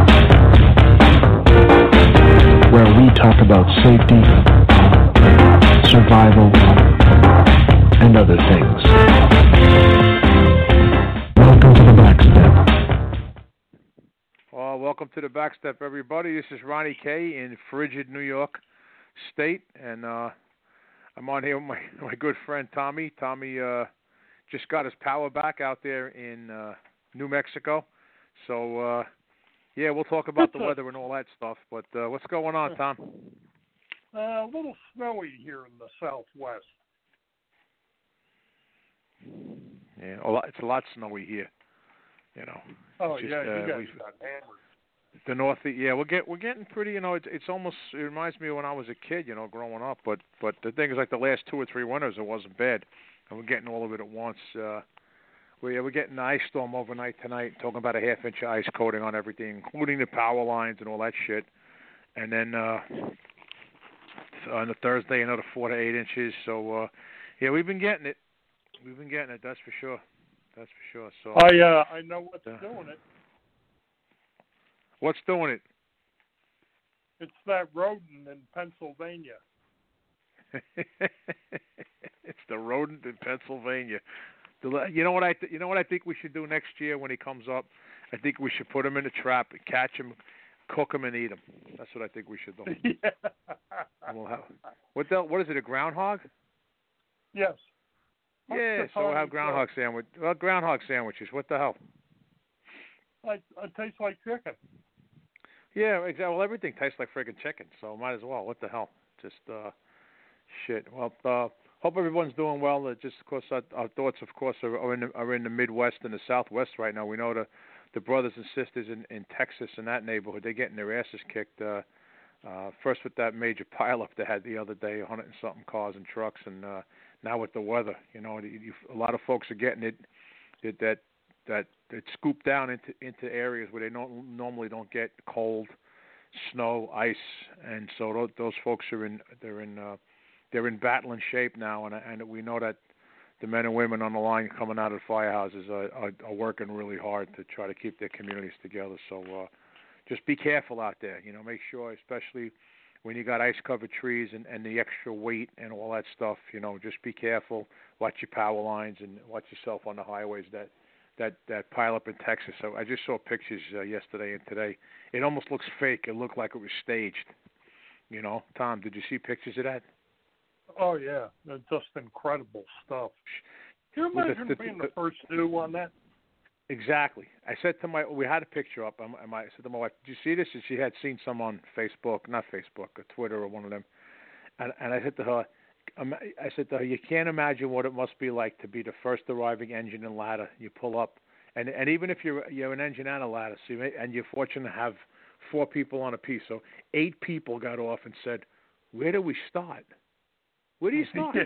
where we talk about safety, survival, and other things. Welcome to the Backstep. Welcome to the Backstep, everybody. This is Ronnie K. in frigid New York State, and I'm on here with my good friend Tommy. Tommy just got his power back out there in New Mexico. So, yeah, we'll talk about the weather and all that stuff. But what's going on, Tom? A little snowy here in the southwest. Yeah, it's a lot snowy here. You know. Oh just, yeah, you guys got hammered. The north, yeah, we're getting pretty. You know, it's almost. It reminds me of when I was a kid. You know, growing up. But the thing is, like the last 2 or 3 winters, it wasn't bad, and we're getting all of it at once. We're getting an ice storm overnight tonight, talking about a half-inch ice coating on everything, including the power lines and all that shit. And then on the Thursday, another 4 to 8 inches. So, yeah, we've been getting it. That's for sure. So I know what's doing it. What's doing it? It's that rodent in Pennsylvania. It's the rodent in Pennsylvania. You know what I think we should do next year when he comes up? I think we should put him in a trap, catch him, cook him, and eat him. That's what I think we should do. Yeah. And we'll have, what is it? A groundhog? Yes. Yeah. So we'll have groundhog sandwich. Well, groundhog sandwiches. What the hell? It tastes like chicken. Yeah, exactly. Well, everything tastes like friggin' chicken, so might as well. What the hell? Just shit. Well, hope everyone's doing well. Just, of course, our thoughts, of course, are in the Midwest and the Southwest right now. We know the brothers and sisters in Texas and that neighborhood, they're getting their asses kicked. First with that major pileup they had the other day, 100 and something cars and trucks, and now with the weather, you know, a lot of folks are getting that it's scooped down into areas where they normally don't get cold, snow, ice, and so those folks are they're in battling shape now, and we know that the men and women on the line coming out of the firehouses are working really hard to try to keep their communities together. So just be careful out there. You know, make sure, especially when you got ice-covered trees and the extra weight and all that stuff. You know, just be careful. Watch your power lines and watch yourself on the highways that pile up in Texas. So I just saw pictures yesterday and today. It almost looks fake. It looked like it was staged. You know, Tom, did you see pictures of that? Oh yeah, it's just incredible stuff. Can you imagine being the first to do on that? Exactly. I said to we had a picture up. I said to my wife, "Did you see this?" And she had seen some on Facebook, not Facebook, or Twitter, or one of them. And I said to her, you can't imagine what it must be like to be the first arriving engine and ladder. You pull up, and even if you're an engine and a ladder, and you're fortunate to have 4 people on a piece, so 8 people got off and said, "Where do we start? Where do you start?"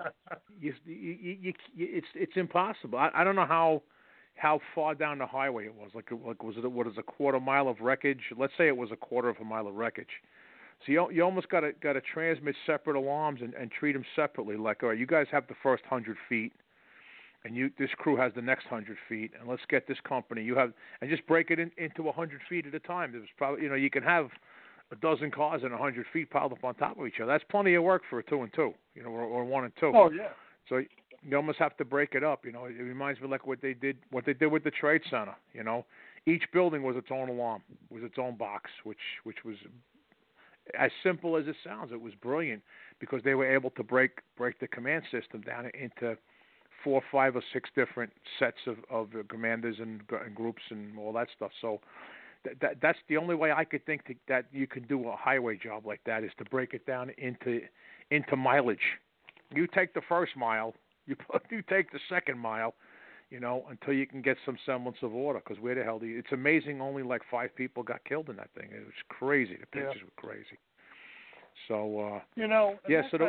It's impossible. I don't know how far down the highway it was. Like was it a quarter mile of wreckage? Let's say it was a quarter of a mile of wreckage. So you almost got to transmit separate alarms and treat them separately. Like, all right, you guys have the first 100 feet, and this crew has the next 100 feet, and let's get this company. And just break it into 100 feet at a time. There's probably, you know, you can have a dozen cars in 100 feet piled up on top of each other. That's plenty of work for a 2 and 2, you know, or 1 and 2. Oh yeah. So you almost have to break it up. You know, it reminds me like what they did with the Trade Center. You know, each building was its own alarm, was its own box, which was as simple as it sounds. It was brilliant because they were able to break the command system down into 4, 5, or 6 different sets of commanders and groups and all that stuff. So that's the only way I could think that you can do a highway job like that, is to break it down into mileage. You take the first mile, you take the second mile, you know, until you can get some semblance of order. Because where the hell it's amazing only like 5 people got killed in that thing. It was crazy. The pictures were crazy. So you know, yeah. So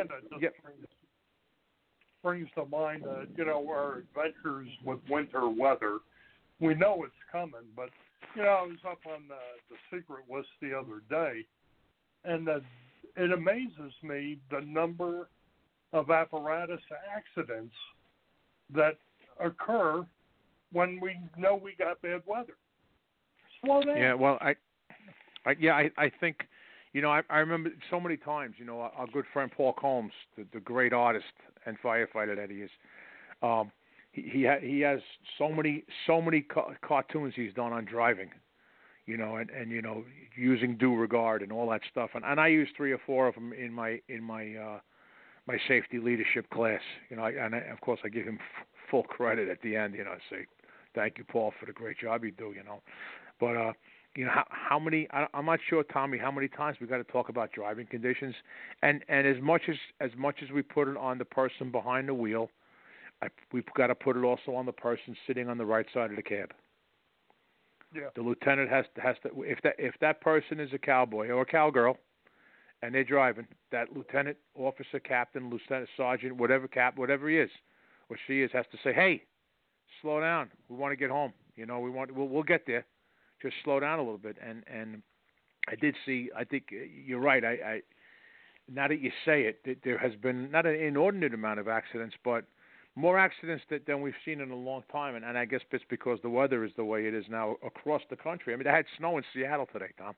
brings to mind you know, our adventures with winter weather. We know it's coming, but you know, I was up on the secret list the other day, and it amazes me the number of apparatus accidents that occur when we know we got bad weather. Slow down. Yeah, well, I think, I remember so many times, our good friend Paul Combs, the great artist and firefighter that he is. He has so many cartoons he's done on driving, and using due regard and all that stuff. And I use 3 or 4 of them in my my safety leadership class. Of course I give him full credit at the end. I say thank you, Paul, for the great job you do. But how many? I'm not sure, Tommy, how many times we got to talk about driving conditions, and as much as we put it on the person behind the wheel, we've got to put it also on the person sitting on the right side of the cab. Yeah. The lieutenant has to if that person is a cowboy or a cowgirl, and they're driving, that lieutenant, officer, captain, lieutenant, sergeant, whatever he is or she is, has to say, "Hey, slow down. We want to get home. We'll get there. Just slow down a little bit." And I did see. I think you're right. I now that you say it, there has been not an inordinate amount of accidents, but more accidents than we've seen in a long time, and I guess it's because the weather is the way it is now across the country. I mean, they had snow in Seattle today, Tom.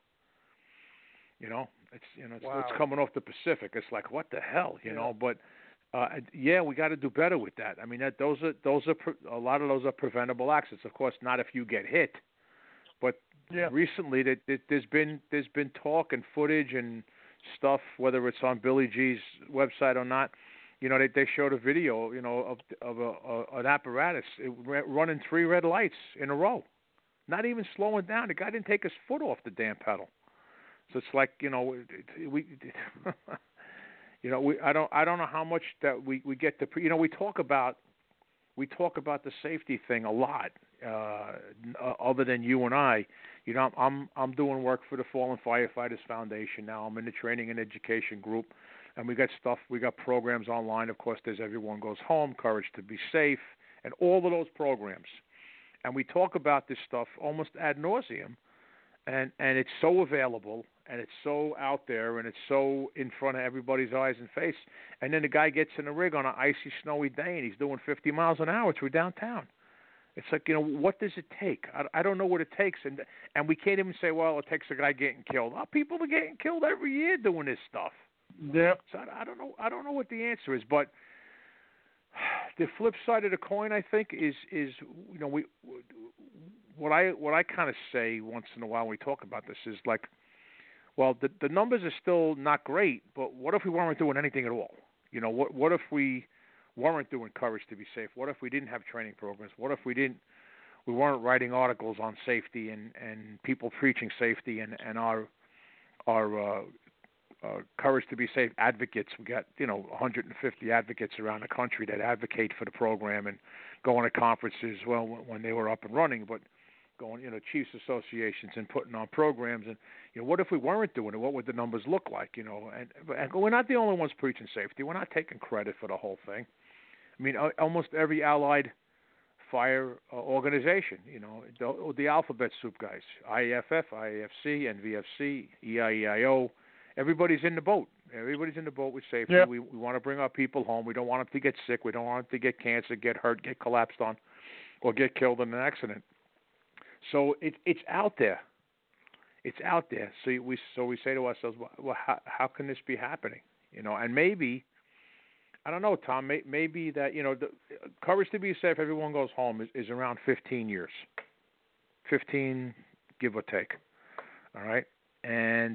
It's wow. It's coming off the Pacific. It's like, what the hell, But we got to do better with that. I mean, those are a lot of those are preventable accidents. Of course, not if you get hit, but recently there's been talk and footage and stuff, whether it's on Billy G's website or not. They showed a video, of an apparatus running 3 red lights in a row, not even slowing down. The guy didn't take his foot off the damn pedal. So it's like, we I don't know how much that we get to, we talk about the safety thing a lot, other than you and I. I'm doing work for the Fallen Firefighters Foundation now. I'm in the training and education group. And we got programs online. Of course, there's Everyone Goes Home, Courage to Be Safe, and all of those programs. And we talk about this stuff almost ad nauseum, and it's so available, and it's so out there, and it's so in front of everybody's eyes and face. And then the guy gets in a rig on an icy, snowy day, and he's doing 50 miles an hour through downtown. It's like, what does it take? I don't know what it takes, and we can't even say, well, it takes a guy getting killed. Oh, people are getting killed every year doing this stuff. Yeah. So I don't know what the answer is, but the flip side of the coin, I think, is what I kind of say once in a while when we talk about this is like, well, the numbers are still not great, but what if we weren't doing anything at all? What if we weren't doing Courage to Be Safe? What if we didn't have training programs? What if we weren't writing articles on safety and people preaching safety and our Courage to Be Safe advocates? We got 150 advocates around the country that advocate for the program and going to conferences. Well, when they were up and running, but going chiefs associations and putting on programs. And what if we weren't doing it? What would the numbers look like? And we're not the only ones preaching safety. We're not taking credit for the whole thing. I mean, almost every allied fire organization, the alphabet soup guys, IAFF, IAFC, NVFC, EIEIO. Everybody's in the boat. Everybody's in the boat with safety. Yep. We want to bring our people home. We don't want them to get sick. We don't want them to get cancer, get hurt, get collapsed on, or get killed in an accident. So it's out there. It's out there. So we say to ourselves, well, how can this be happening? And maybe, I don't know, Tom. Maybe that the Courage to Be Safe, Everyone Goes Home is around 15 years, 15 give or take. All right, and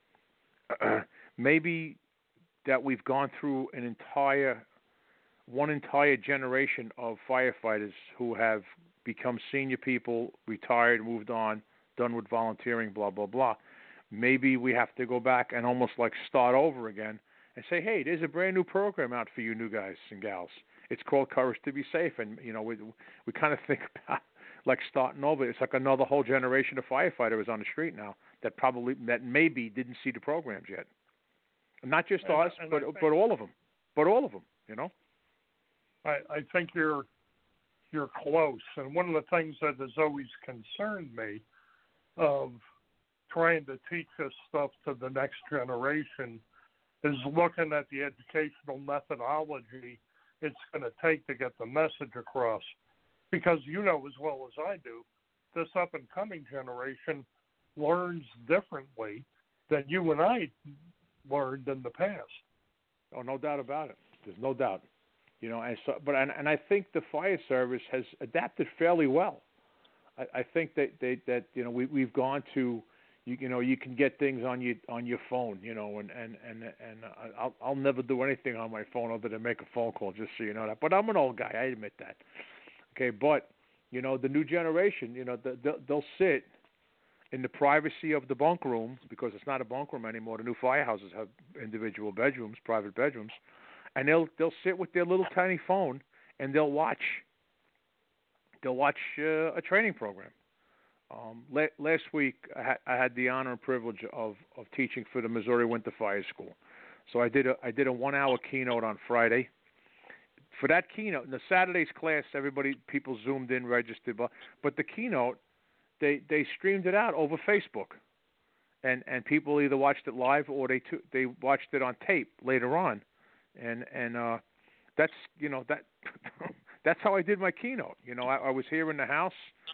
maybe that we've gone through one entire generation of firefighters who have become senior people, retired, moved on, done with volunteering, blah, blah, blah. Maybe we have to go back and almost like start over again and say, hey, there's a brand new program out for you new guys and gals. It's called Courage to Be Safe. And, we kind of think about like starting over. It's like another whole generation of firefighters on the street now that maybe didn't see the programs yet. Not just us, but all of them. But all of them, I think you're close. And one of the things that has always concerned me of trying to teach this stuff to the next generation is looking at the educational methodology it's going to take to get the message across. Because as well as I do, this up-and-coming generation, learns differently than you and I learned in the past. Oh, no doubt about it. There's no doubt. You know, and I think the fire service has adapted fairly well. I think that you know we've gone to you can get things on your phone, you know, and I'll never do anything on my phone other than make a phone call, just so you know that. But I'm an old guy, I admit that. Okay, but you know the new generation, you know, they'll sit in the privacy of the bunk room, because it's not a bunk room anymore. The new firehouses have individual bedrooms, private bedrooms, and they'll sit with their little tiny phone and they'll watch a training program. Last week I had the honor and privilege of teaching for the Missouri Winter Fire School. So I did a 1-hour keynote on Friday. For that keynote, in the Saturday's class, people zoomed in, registered, but the keynote, they streamed it out over Facebook, and people either watched it live or they watched it on tape later on, and that's that's how I did my keynote. You know, I was here in the house.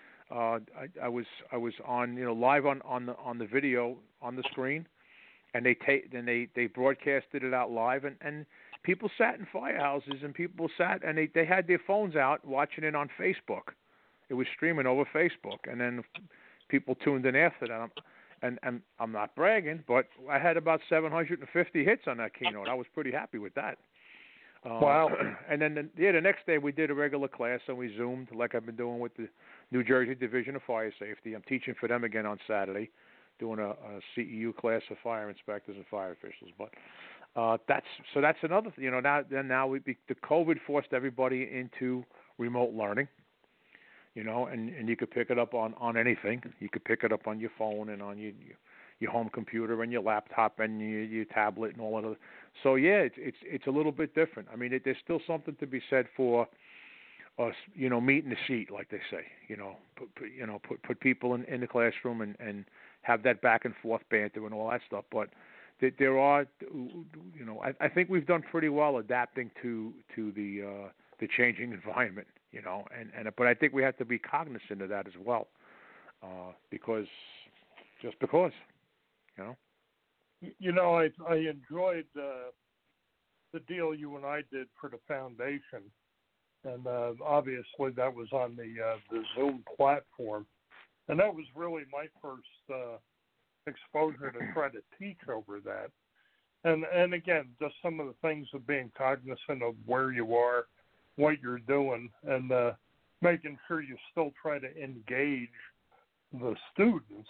I was on live on the video on the screen, and they broadcasted it out live, and people sat in firehouses, and people sat and they had their phones out watching it on Facebook. It was streaming over Facebook, and then people tuned in after that. And I'm not bragging, but I had about 750 hits on that keynote. I was pretty happy with that. Wow. And then the next day we did a regular class, and we Zoomed like I've been doing with the New Jersey Division of Fire Safety. I'm teaching for them again on Saturday, doing a CEU class for fire inspectors and fire officials. But that's another thing. You know, now the COVID forced everybody into remote learning. You know, and you could pick it up on anything. You could pick it up on your phone and on your home computer and your laptop and your tablet and all of that. So yeah, it's a little bit different. I mean, there's still something to be said for us, you know, meet in the seat, like they say. You know, put people in the classroom and have that back and forth banter and all that stuff. But there are, you know, I think we've done pretty well adapting to the changing environment. You know, but I think we have to be cognizant of that as well, because, you know. You know, I enjoyed the deal you and I did for the foundation, and obviously that was on the Zoom platform, and that was really my first exposure to try to teach over that, and again, just some of the things of being cognizant of where you are, what you're doing, and making sure you still try to engage the students.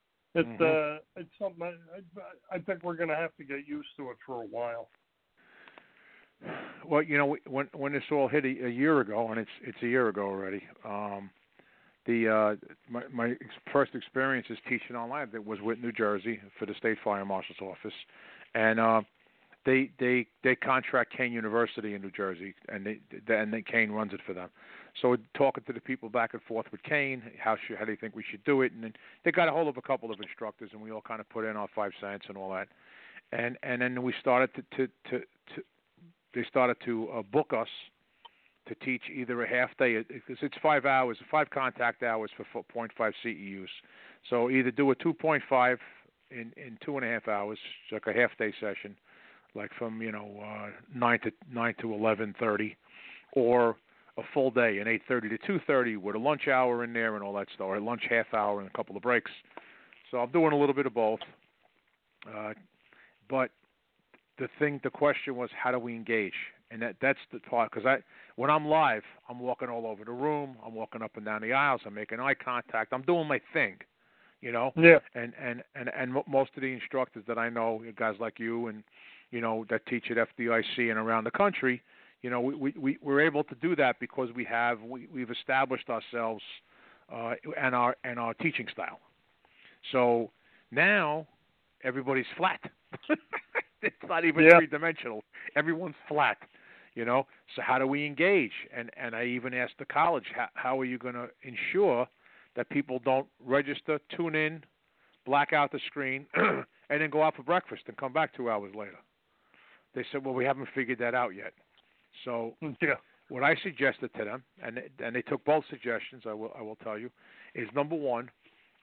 It's something I think we're going to have to get used to it for a while. Well, you know, when this all hit a year ago, and it's a year ago already, my first experiences teaching online that was with New Jersey for the State Fire Marshal's office, and They contract Kane University in New Jersey, and then Kane runs it for them. So talking to the people back and forth with Kane, how do you think we should do it? And then they got a hold of a couple of instructors, and we all kind of put in our 5 cents and all that. And then we started they started to book us to teach either a half day, because it's 5 hours, 5 contact hours for 0.5 CEUs. So either do a 2.5 in 2.5 hours, like a half day session, like from 9 to 11:30, or a full day, an 8:30 to 2:30 with a lunch hour in there and all that stuff, or a lunch half hour and a couple of breaks. So I'm doing a little bit of both. But the question was, how do we engage? And that's the part, because when I'm live, I'm walking all over the room, I'm walking up and down the aisles, I'm making eye contact, I'm doing my thing, you know. Yeah. And most of the instructors that I know, guys like you and that teach at FDIC and around the country, we're able to do that because we've established ourselves and our teaching style. So now everybody's flat. It's not even three-dimensional. Everyone's flat, So how do we engage? And I even asked the college, how are you going to ensure that people don't register, tune in, black out the screen, and then go out for breakfast and come back 2 hours later? They said, well, we haven't figured that out yet. So what I suggested to them, and they took both suggestions, I will tell you, is number one,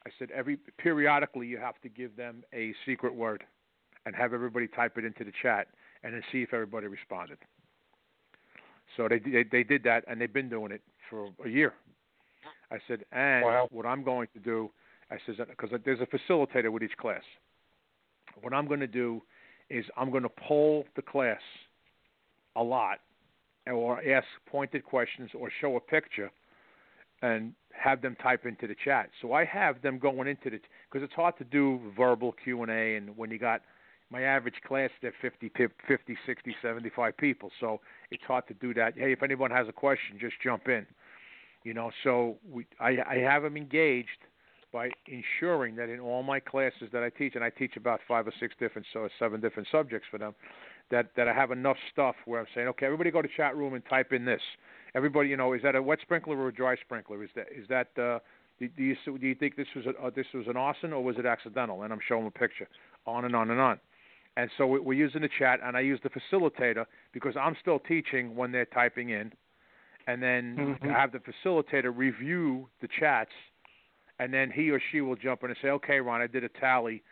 I said periodically you have to give them a secret word and have everybody type it into the chat and then see if everybody responded. So they did that, and they've been doing it for a year. I said, and wow. what I'm going to do, I said, because there's a facilitator with each class. What I'm going to do is I'm going to poll the class a lot, or ask pointed questions, or show a picture, and have them type into the chat. So I have them going into the, because it's hard to do verbal Q&A, and when you got my average class, they're 50, 60, 75 people, so it's hard to do that. Hey, if anyone has a question, just jump in. You know, so I have them engaged by ensuring that in all my classes that I teach, and I teach about 5 or 6 different, so 7 different subjects for them, that I have enough stuff where I'm saying, okay, everybody go to chat room and type in this. Everybody, you know, is that a wet sprinkler or a dry sprinkler? Is that do you think this was an arson or was it accidental? And I'm showing a picture, on and on and on. And so we're using the chat, and I use the facilitator because I'm still teaching when they're typing in, and then have the facilitator review the chats, and then he or she will jump in and say, okay, Ron, I did a tally.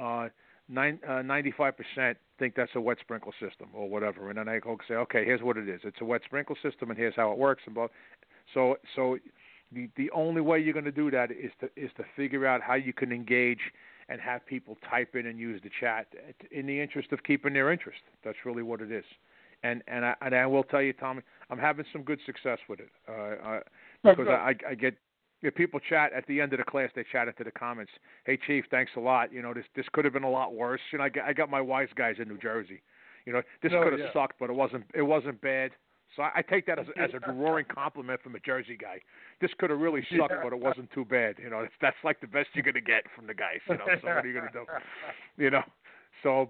95% think that's a wet sprinkle system or whatever. And then I go say, okay, here's what it is. It's a wet sprinkle system, and here's how it works. And so the only way you're going to do that is to figure out how you can engage and have people type in and use the chat in the interest of keeping their interest. That's really what it is. And I will tell you, Tommy, I'm having some good success with it because I get. If people chat at the end of the class, they chat into the comments. Hey, Chief, thanks a lot. You know, this could have been a lot worse. You know, I got my wise guys in New Jersey. You know, this could have sucked, but it wasn't bad. So I take that as a roaring compliment from a Jersey guy. This could have really sucked, but it wasn't too bad. You know, that's like the best you're gonna get from the guys. You know, so what are you gonna do? You know, so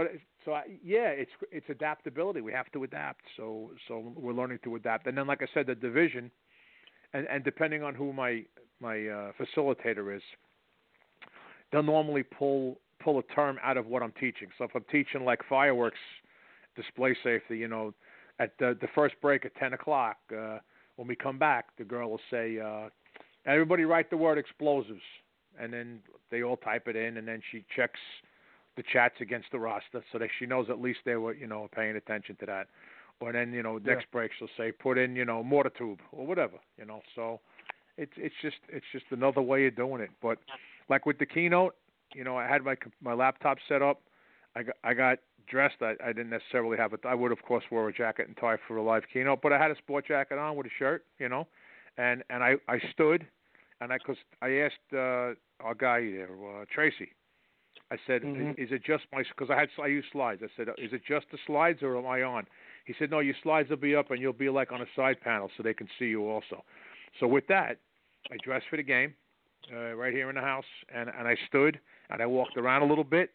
it's adaptability. We have to adapt. So we're learning to adapt. And then, like I said, the division. And depending on who my facilitator is, they'll normally pull a term out of what I'm teaching. So if I'm teaching like fireworks display safety, you know, at the first break at 10 o'clock, when we come back, the girl will say, everybody write the word explosives. And then they all type it in, and then she checks the chats against the roster so that she knows at least they were, you know, paying attention to that. Or then, you know, next break she'll say, put in, you know, mortar tube or whatever, you know. So it's just another way of doing it. But like with the keynote, you know, I had my laptop set up. I got dressed. I didn't necessarily have it. I would, of course, wear a jacket and tie for a live keynote, but I had a sport jacket on with a shirt, you know, and I stood, and I asked our guy there, Tracy. I said, is it just because I use slides. I said, is it just the slides or am I on? He said, no, your slides will be up and you'll be like on a side panel so they can see you also. So with that, I dressed for the game right here in the house, and I stood and I walked around a little bit.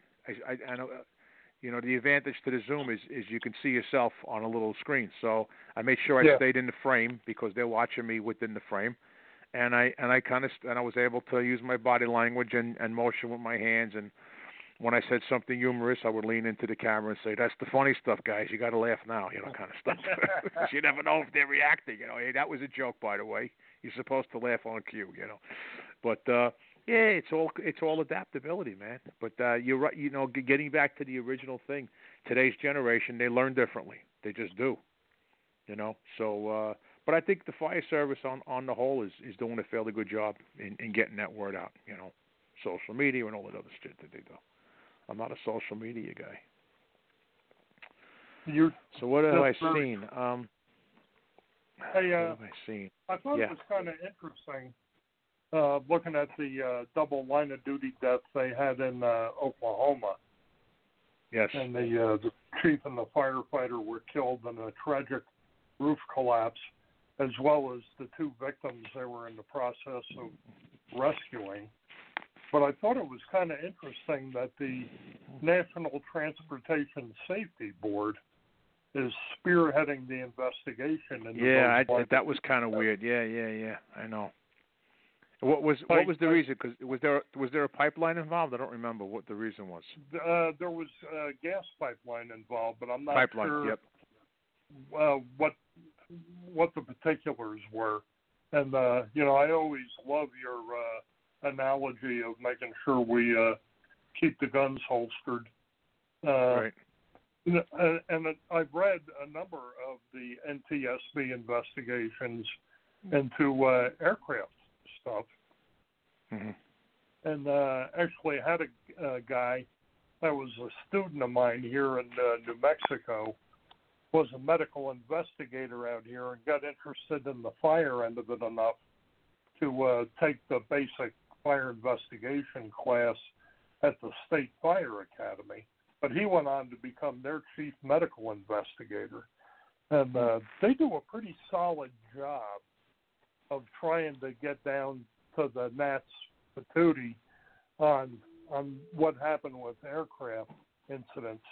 You know, the advantage to the Zoom is you can see yourself on a little screen. So I made sure I stayed in the frame because they're watching me within the frame. And I was able to use my body language and motion with my hands. And when I said something humorous, I would lean into the camera and say, "That's the funny stuff, guys. You got to laugh now," you know, kind of stuff. You never know if they're reacting. You know, hey, that was a joke, by the way. You're supposed to laugh on cue, you know. But it's all adaptability, man. But you're right. You know, getting back to the original thing, today's generation, they learn differently. They just do. You know, so. But I think the fire service on the whole is doing a fairly good job in getting that word out. You know, social media and all that other shit that they do. I'm not a social media guy. So what have I seen? What have I seen? I thought it was kind of interesting looking at the double line of duty deaths they had in Oklahoma. Yes. And the chief and the firefighter were killed in a tragic roof collapse, as well as the 2 victims they were in the process of rescuing. But I thought it was kind of interesting that the National Transportation Safety Board is spearheading the investigation. That was kind of weird. Yeah. I know. What was the reason? Because was there a pipeline involved? I don't remember what the reason was. There was a gas pipeline involved, but I'm not sure. Yep. What the particulars were. And you know, I always love your analogy of making sure we keep the guns holstered. Right. And I've read a number of the NTSB investigations into aircraft stuff. Mm-hmm. And actually had a guy that was a student of mine here in New Mexico, was a medical investigator out here and got interested in the fire end of it enough to take the basic fire investigation class at the State Fire Academy. But he went on to become their chief medical investigator. And they do a pretty solid job of trying to get down to the Nats patootie on what happened with aircraft incidents.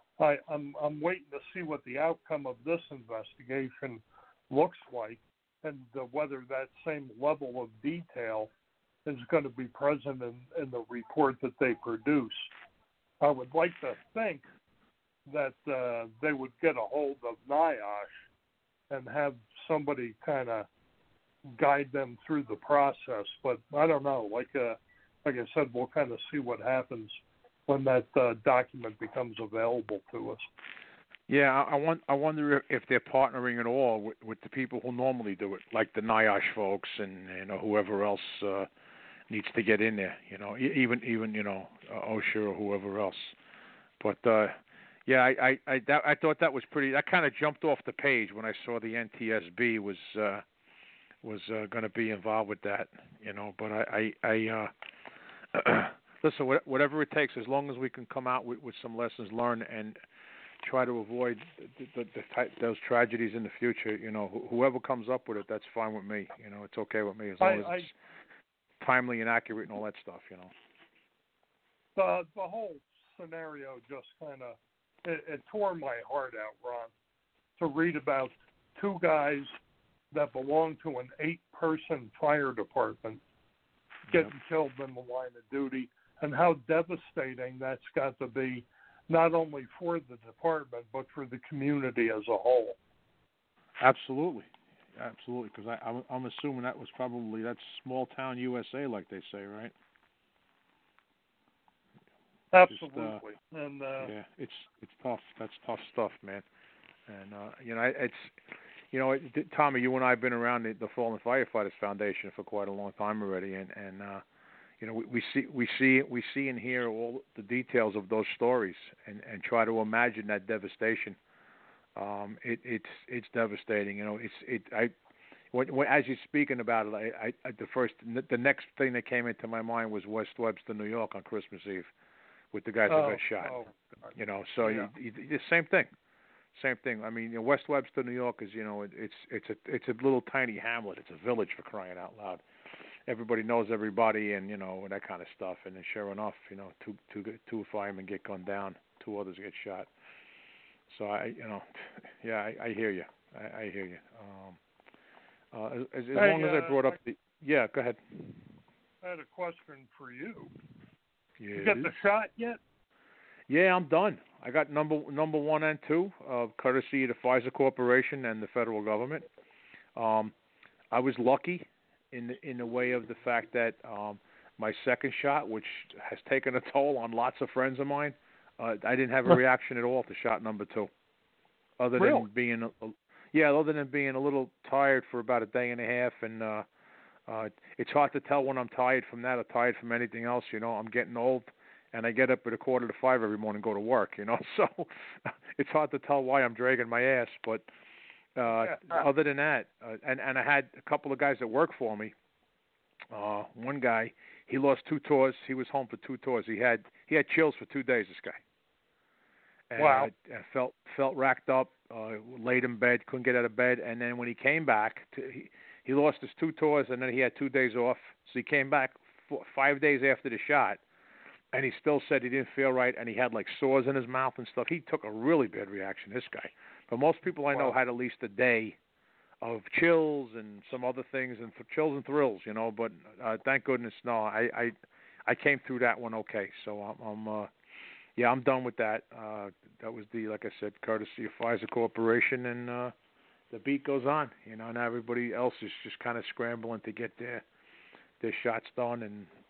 I'm waiting to see what the outcome of this investigation looks like, and whether that same level of detail is going to be present in the report that they produce. I would like to think that they would get a hold of NIOSH and have somebody kind of guide them through the process. But I don't know. Like I said, we'll kind of see what happens when that document becomes available to us. Yeah, I wonder if they're partnering at all with the people who normally do it, like the NIOSH folks and whoever else needs to get in there. Even OSHA or whoever else. But yeah, I thought that was pretty. That kind of jumped off the page when I saw the NTSB was going to be involved with that. But I listen, whatever it takes, as long as we can come out with some lessons learned and try to avoid those tragedies in the future. Whoever comes up with it, that's fine with me. It's okay with me as long as it's timely and accurate and all that stuff. The whole scenario just kind of it tore my heart out, Ron, to read about two guys that belong to an 8-person fire department getting killed in the line of duty, and how devastating that's got to be, not only for the department, but for the community as a whole. Absolutely. Because I'm assuming that's small town USA, like they say, right? Absolutely. Yeah, it's tough. That's tough stuff, man. And Tommy, you and I have been around the Fallen Firefighters Foundation for quite a long time already, and we see and hear all the details of those stories, and try to imagine that devastation. It's devastating. As you're speaking about it, the next thing that came into my mind was West Webster, New York, on Christmas Eve, with the guys that got shot. The same thing. Same thing. I mean, West Webster, New York is, it's a little tiny hamlet. It's a village, for crying out loud. Everybody knows everybody, and that kind of stuff. And then, sure enough, two firemen get gunned down, 2 others get shot. So I hear you. I hear you. As long as I brought up go ahead. I had a question for you. Yes. You got the shot yet? Yeah, I'm done. I got number 1 and 2, courtesy of the Pfizer Corporation and the federal government. I was lucky in the way of the fact that my second shot, which has taken a toll on lots of friends of mine, I didn't have a reaction at all to shot number 2, other than being a little tired for about a day and a half, and it's hard to tell when I'm tired from that or tired from anything else. I'm getting old. And I get up at 4:45 every morning and go to work, so it's hard to tell why I'm dragging my ass. But other than that, and I had a couple of guys that work for me. One guy, he lost 2 tours. He was home for 2 tours. He had chills for 2 days, this guy. And wow. Felt racked up, laid in bed, couldn't get out of bed. And then when he came back, he lost his 2 tours, and then he had 2 days off. So he came back 5 days after the shot. And he still said he didn't feel right, and he had like sores in his mouth and stuff. He took a really bad reaction, this guy. But most people I know had at least a day of chills and some other things, and chills and thrills, But thank goodness, no, I came through that one okay. So I'm done with that. That was like I said, courtesy of Pfizer Corporation, and the beat goes on, and everybody else is just kind of scrambling to get their shots done, and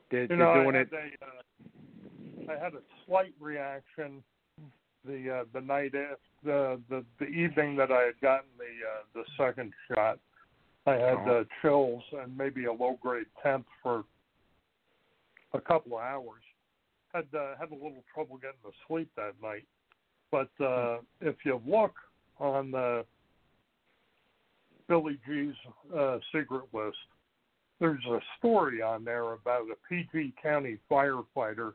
They're I doing it. I had a slight reaction the night after the evening that I had gotten the second shot. I had chills and maybe a low grade temp for a couple of hours. Had a little trouble getting to sleep that night. But if you look on Billy G's secret list, there's a story on there about a PG County firefighter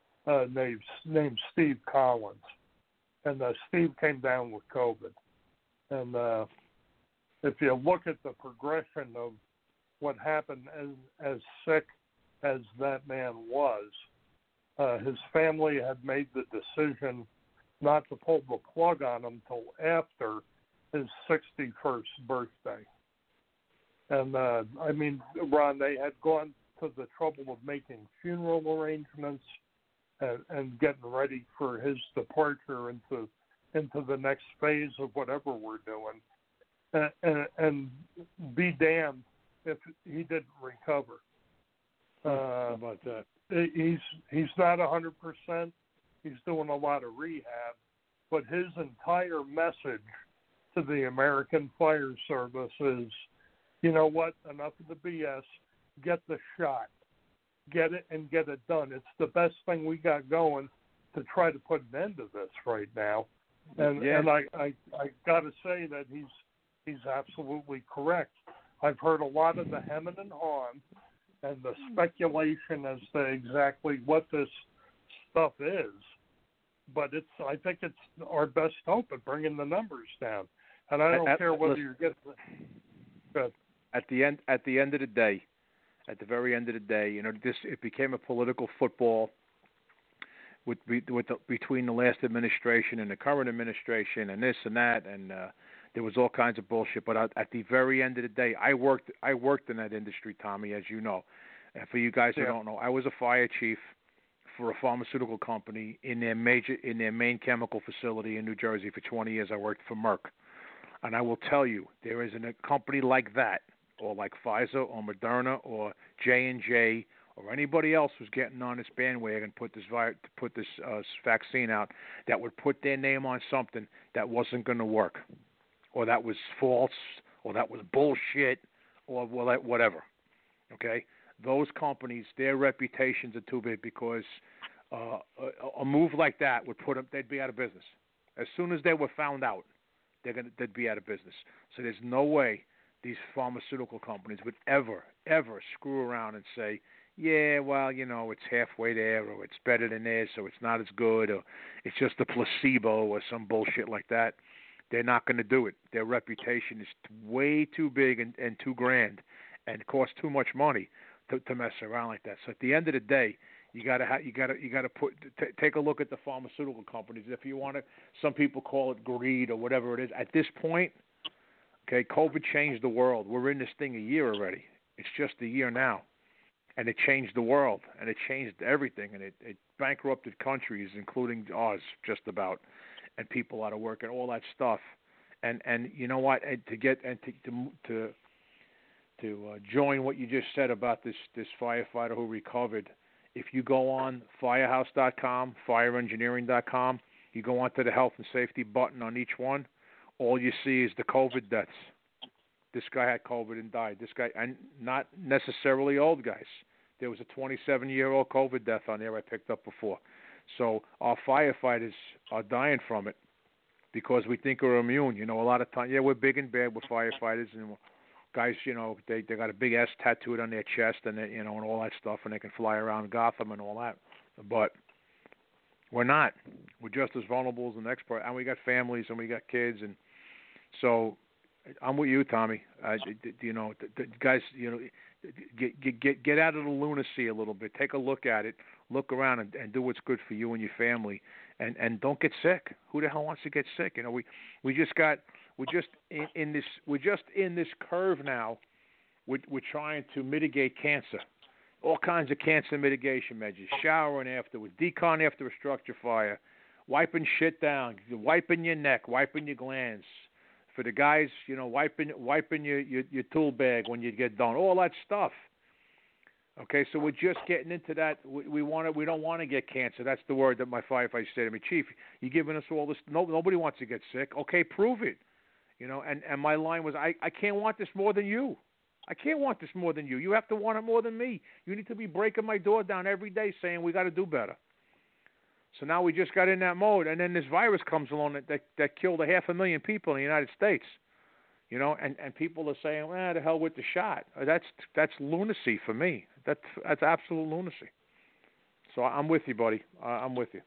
named Steve Collins. And Steve came down with COVID. And if you look at the progression of what happened, as sick as that man was, his family had made the decision not to pull the plug on him till after his 61st birthday. And, I mean, Ron, they had gone to the trouble of making funeral arrangements and getting ready for his departure into the next phase of whatever we're doing. And be damned if he didn't recover. How about that? He's not 100%. He's doing a lot of rehab, but his entire message to the American Fire Service is, you know what, enough of the BS, get the shot. Get it and get it done. It's the best thing we got going to try to put an end to this right now. And I got to say that he's absolutely correct. I've heard a lot of the hemming and hawing and the speculation as to exactly what this stuff is. But I think it's our best hope at bringing the numbers down. And I don't care whether you're getting good. At the end of the day, at the very end of the day, it became a political football between the last administration and the current administration, and this and that, and there was all kinds of bullshit. But at the very end of the day, I worked in that industry, Tommy, as you know. And for you guys who don't know, I was a fire chief for a pharmaceutical company in their main chemical facility in New Jersey for 20 years. I worked for Merck, and I will tell you, there isn't a company like that, or like Pfizer or Moderna or J&J or anybody else who's getting on this bandwagon to put this vaccine out, that would put their name on something that wasn't going to work, or that was false, or that was bullshit, or whatever. Okay, those companies, their reputations are too big, because a move like that would put them, they'd be out of business as soon as they were found out. They'd be out of business. So there's no way these pharmaceutical companies would ever screw around and say, yeah, well, it's halfway there, or it's better than this, or it's not as good, or it's just a placebo, or some bullshit like that. They're not going to do it. Their reputation is way too big and too grand, and costs too much money to mess around like that. So at the end of the day, you got to take a look at the pharmaceutical companies. If you want to, some people call it greed or whatever it is. At this point, okay, COVID changed the world. We're in this thing a year already. It's just a year now. And it changed the world, and it changed everything, and it bankrupted countries, including ours, just about, and people out of work and all that stuff. And you know what? And to join what you just said about this firefighter who recovered, if you go on firehouse.com, fireengineering.com, you go onto the health and safety button on each one, all you see is the COVID deaths. This guy had COVID and died. This guy, and not necessarily old guys. There was a 27-year-old COVID death on there I picked up before. So our firefighters are dying from it because we think we're immune. A lot of times, we're big and bad with firefighters, and guys, they got a big S tattooed on their chest, and and all that stuff, and they can fly around Gotham and all that. But we're not. We're just as vulnerable as the next part, and we got families and we got kids, and so. I'm with you, Tommy. The guys, get out of the lunacy a little bit. Take a look at it. Look around and do what's good for you and your family, and don't get sick. Who the hell wants to get sick? We're just in this curve now. We're trying to mitigate cancer. All kinds of cancer mitigation measures. Showering afterwards, decon after a structure fire, wiping shit down, wiping your neck, wiping your glands. For the guys, wiping your tool bag when you get done, all that stuff. Okay, so we're just getting into that. We don't want to get cancer. That's the word that my firefighter said to me. Chief, you're giving us all this. Nobody wants to get sick. Okay, prove it. And my line was, I can't want this more than you. I can't want this more than you. You have to want it more than me. You need to be breaking my door down every day saying we got to do better. So now we just got in that mode, and then this virus comes along that killed 500,000 people in the United States. And people are saying, the hell with the shot. That's lunacy for me. That's absolute lunacy. So I'm with you, buddy. I'm with you.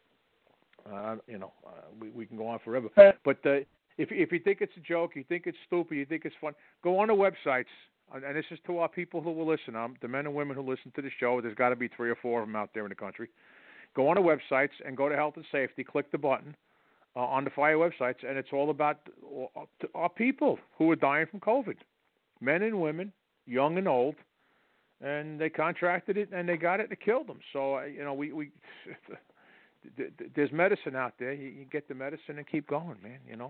We can go on forever. But if you think it's a joke, you think it's stupid, you think it's fun, go on the websites. And this is to our people who will listen. The men and women who listen to the show. There's got to be 3 or 4 of them out there in the country. Go on the websites and go to Health and Safety. Click the button on the fire websites, and it's all about our people who are dying from COVID, men and women, young and old, and they contracted it and they got it and it killed them. So we there's medicine out there. You get the medicine and keep going, man.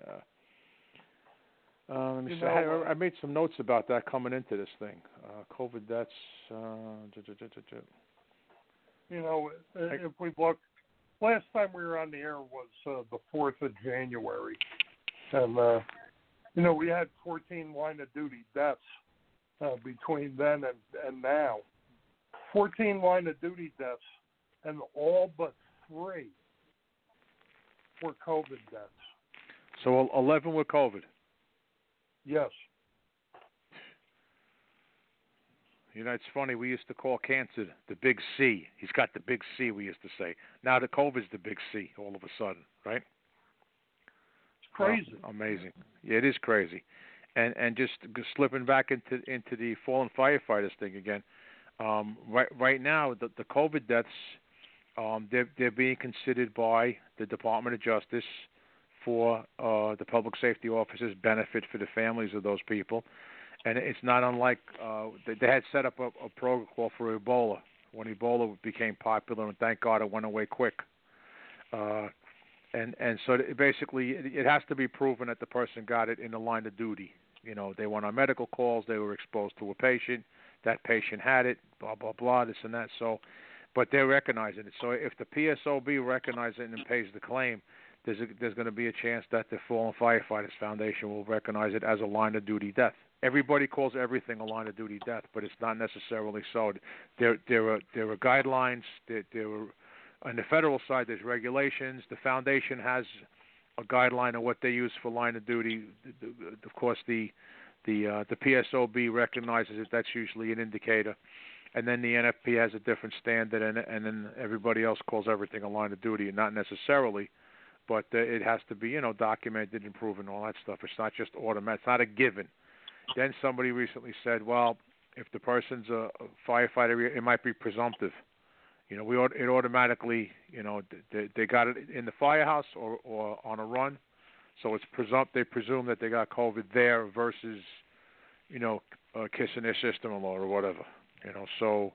Let me see. I made some notes about that coming into this thing. COVID deaths. If we look, last time we were on the air was the 4th of January, and we had 14 line of duty deaths between then and now. 14 line of duty deaths, and all but 3 were COVID deaths. So 11 were COVID. Yes. It's funny. We used to call cancer the big C. He's got the big C, we used to say. Now the COVID's the big C all of a sudden, right? It's crazy. Oh, amazing. Yeah, it is crazy. And just slipping back into the fallen firefighters thing again. Right now, the COVID deaths, they're being considered by the Department of Justice for the public safety officers' benefit for the families of those people. And it's not unlike they had set up a protocol for Ebola when Ebola became popular, and thank God it went away quick. And so basically it has to be proven that the person got it in the line of duty. They went on medical calls, they were exposed to a patient, that patient had it, blah, blah, blah, this and that. So, but they're recognizing it. So if the PSOB recognizes it and pays the claim, there's going to be a chance that the Fallen Firefighters Foundation will recognize it as a line of duty death. Everybody calls everything a line of duty death, but it's not necessarily so. There are guidelines. On the federal side, there's regulations. The foundation has a guideline of what they use for line of duty. Of course, the PSOB recognizes it. That's usually an indicator. And then the NFP has a different standard, and then everybody else calls everything a line of duty, and not necessarily. But it has to be, documented and proven, all that stuff. It's not just automatic. It's not a given. Then somebody recently said, well, if the person's a firefighter, it might be presumptive. It automatically, they got it in the firehouse or on a run. So it's they presume that they got COVID there versus, kissing their sister-in-law or whatever. So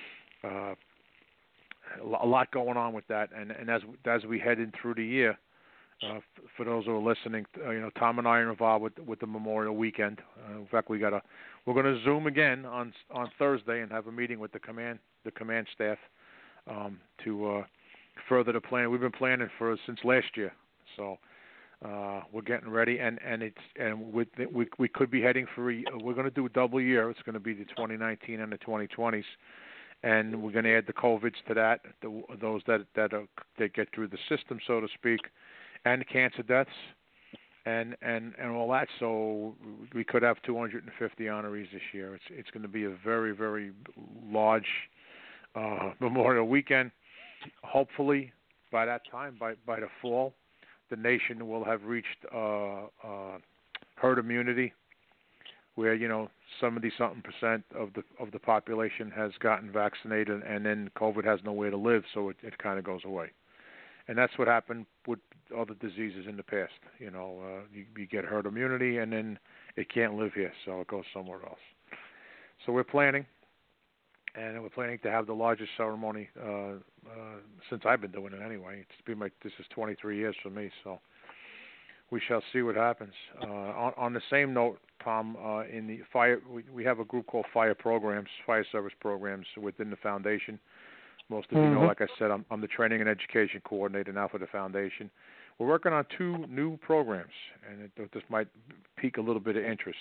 a lot going on with that. And as we head in through the year, for those who are listening, Tom and I are involved with the Memorial Weekend. In fact, we're going to Zoom again on Thursday and have a meeting with the command staff to further the plan. We've been planning since last year, so we're getting ready. We could be heading for we're going to do a double year. It's going to be the 2019 and the 2020s. And we're going to add the COVIDs to that, those that get through the system, so to speak, and cancer deaths, and all that. So we could have 250 honorees this year. It's going to be a very, very large Memorial Weekend. Hopefully, by that time, by the fall, the nation will have reached herd immunity, where 70-something% of the population has gotten vaccinated, and then COVID has nowhere to live, so it kind of goes away. And that's what happened with other diseases in the past. You get herd immunity, and then it can't live here, so it goes somewhere else. So we're planning, and we're planning to have the largest ceremony since I've been doing it anyway. This is 23 years for me, so we shall see what happens. On the same note, Tom, in the fire, we have a group called Fire Service Programs within the foundation. Most of you know, like I said, I'm the training and education coordinator now for the foundation. We're working on 2 new programs, and this might pique a little bit of interest.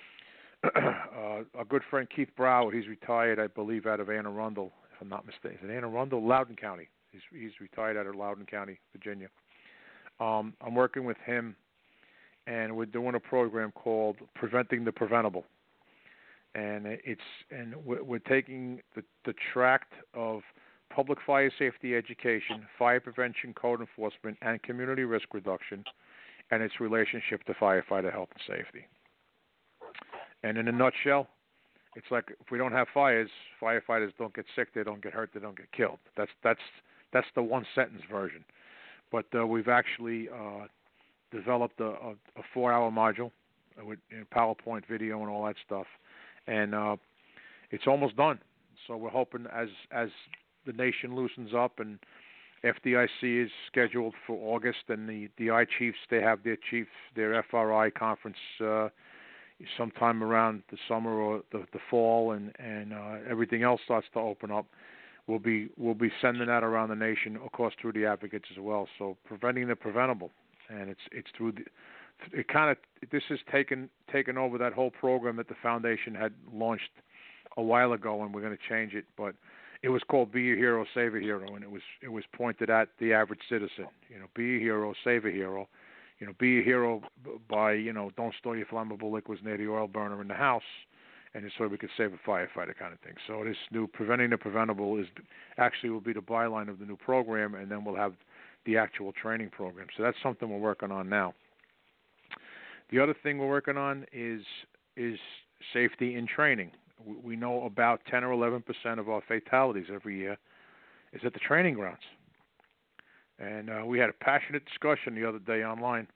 Our good friend Keith Broward, he's retired, I believe, out of Anne Arundel, if I'm not mistaken. Is it Anne Arundel? Loudoun County. He's retired out of Loudoun County, Virginia. I'm working with him, and we're doing a program called Preventing the Preventable. And we're taking the tract of public fire safety education, fire prevention, code enforcement, and community risk reduction, and its relationship to firefighter health and safety. And in a nutshell, it's like if we don't have fires, firefighters don't get sick, they don't get hurt, they don't get killed. That's the one sentence version. But we've actually developed a 4-hour module with PowerPoint video and all that stuff, and it's almost done. So we're hoping as the nation loosens up and FDIC is scheduled for August, and the DI chiefs, they have their FRI conference sometime around the summer or the fall, and everything else starts to open up. We'll be sending that around the nation, of course, through the advocates as well. So preventing the preventable, and it's through this has taken over that whole program that the foundation had launched a while ago, and we're going to change it. But it was called Be a Hero, Save a Hero, and it was pointed at the average citizen. Be a hero, save a hero. Be a hero by don't store your flammable liquids near the oil burner in the house, and so we could save a firefighter kind of thing. So this new Preventing the Preventable will be the byline of the new program, and then we'll have the actual training program. So that's something we're working on now. The other thing we're working on is safety in training. We know about 10 or 11% of our fatalities every year is at the training grounds. And we had a passionate discussion the other day online.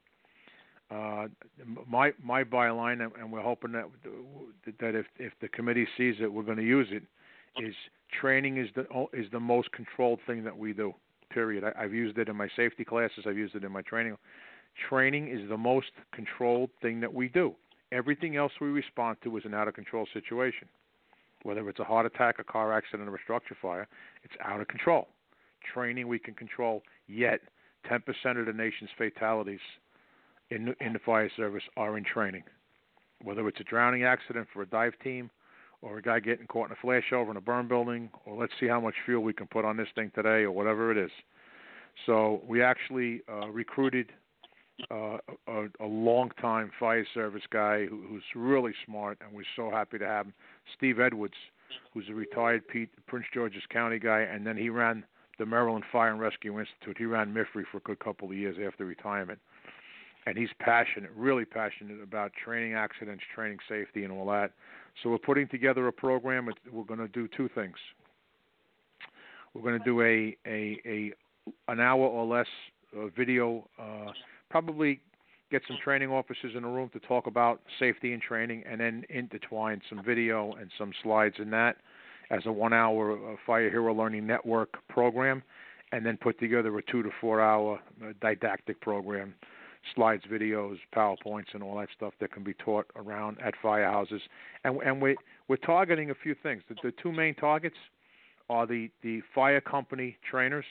My byline, and we're hoping that if the committee sees it, we're going to use it, is training is the most controlled thing that we do, period. I've used it in my safety classes. I've used it in my training. Training is the most controlled thing that we do. Everything else we respond to is an out-of-control situation. Whether it's a heart attack, a car accident, or a structure fire, it's out of control. Training we can control, yet 10% of the nation's fatalities in the fire service are in training. Whether it's a drowning accident for a dive team, or a guy getting caught in a flashover in a burn building, or let's see how much fuel we can put on this thing today, or whatever it is. So we actually recruited a long-time fire service guy who's really smart, and we're so happy to have him, Steve Edwards, who's a retired Prince George's County guy, and then he ran the Maryland Fire and Rescue Institute. He ran MIFRI for a good couple of years after retirement. And he's really passionate about training accidents, training safety, and all that. So we're putting together a program. We're going to do 2 things. We're going to do an hour or less video, probably get some training officers in the room to talk about safety and training, and then intertwine some video and some slides in that as a 1-hour Fire Hero Learning Network program, and then put together a 2 to 4 hour didactic program, slides, videos, PowerPoints, and all that stuff that can be taught around at firehouses. And we're targeting a few things. The 2 main targets are the fire company trainers.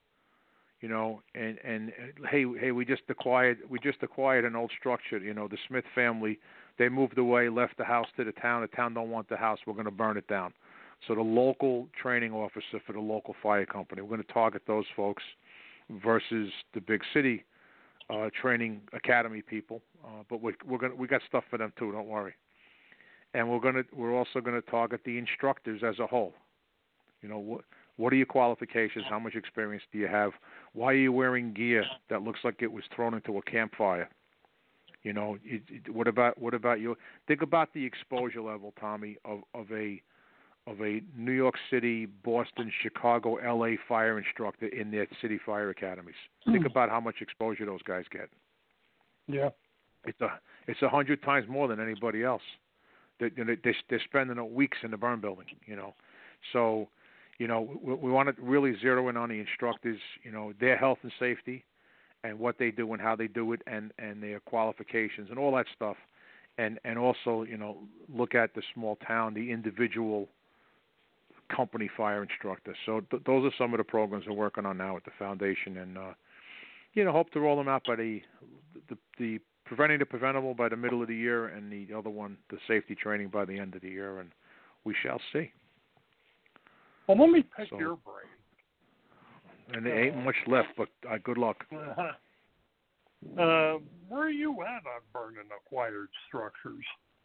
And hey, we just acquired an old structure. The Smith family, they moved away, left the house to the town. The town don't want the house. We're going to burn it down. So the local training officer for the local fire company, we're going to target those folks versus the big city training academy people. But we got stuff for them too. Don't worry. And we're also going to target the instructors as a whole. What are your qualifications? How much experience do you have? Why are you wearing gear that looks like it was thrown into a campfire? What about you? Think about the exposure level, Tommy, of a New York City, Boston, Chicago, LA fire instructor in their city fire academies. Think about how much exposure those guys get. Yeah, it's 100 times more than anybody else. They're spending weeks in the burn building. So. We want to really zero in on the instructors, their health and safety, and what they do and how they do it and their qualifications and all that stuff. And also, look at the small town, the individual company fire instructor. So those are some of the programs we're working on now at the foundation, and hope to roll them out by the preventing the preventable by the middle of the year, and the other one, the safety training, by the end of the year, and we shall see. Well, let me pick your brain. And there ain't much left, but good luck. Where are you at on burning acquired structures?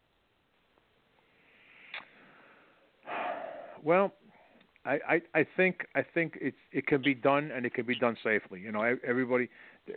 Well, I think it can be done, and it can be done safely. Everybody,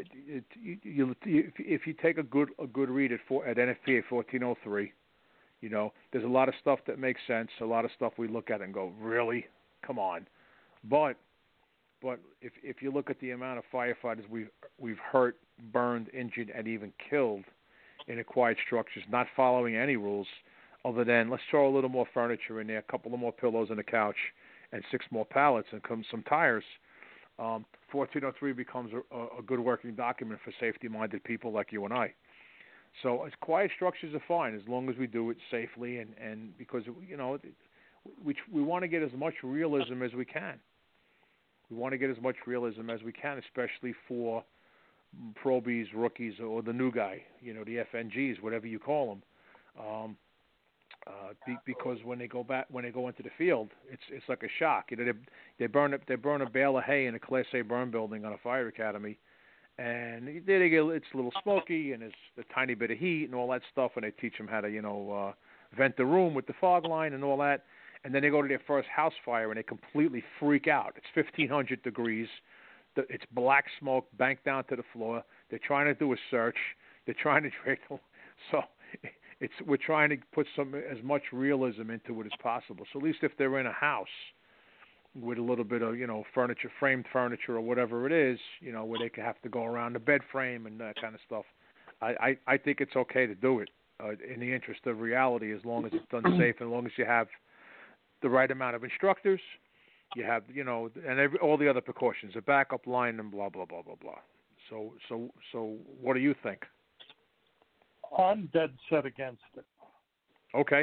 if you take a good read at NFPA 1403, there's a lot of stuff that makes sense. A lot of stuff we look at and go, really, come on. But if you look at the amount of firefighters we've hurt, burned, injured, and even killed in acquired structures, not following any rules, other than let's throw a little more furniture in there, a couple of more pillows on the couch, and 6 more pallets, and some tires. 1403 becomes a good working document for safety-minded people like you and I. So quiet structures are fine as long as we do it safely, and because we want to get as much realism as we can. We want to get as much realism as we can, especially for probies, rookies, or the new guy, the FNGs, whatever you call them. Because when they go into the field, it's like a shock. They burn a bale of hay in a Class A burn building on a fire academy, and it's a little smoky, and there's a tiny bit of heat and all that stuff, and they teach them how to vent the room with the fog line and all that. And then they go to their first house fire, and they completely freak out. It's 1,500 degrees. It's black smoke banked down to the floor. They're trying to do a search. They're trying to drink. So we're trying to put as much realism into it as possible. So at least if they're in a house with a little bit of furniture, framed furniture or whatever it is, where they could have to go around the bed frame and that kind of stuff, I think it's okay to do it in the interest of reality, as long as it's done safe and as long as you have the right amount of instructors, you have, and all the other precautions, a backup line, and blah, blah, blah, blah, blah. So what do you think? I'm dead set against it. Okay.